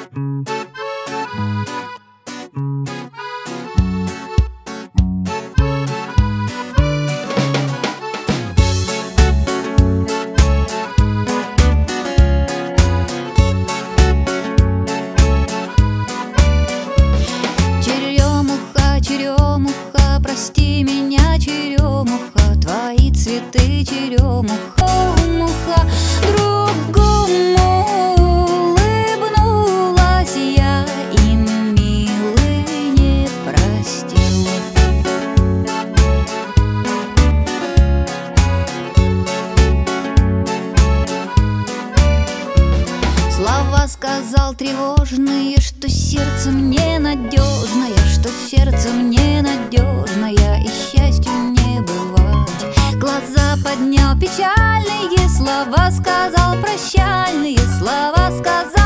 Черемуха, прости меня, черемуха, твои цветы, черемуха, муха. Другому улыбнулась я, и милый не простил. Слова сказал тревожные, что сердце мне надежное, что сердце мне надежное, и счастью не бывать. Глаза поднял печальные, слова сказал прощальные, слова сказал.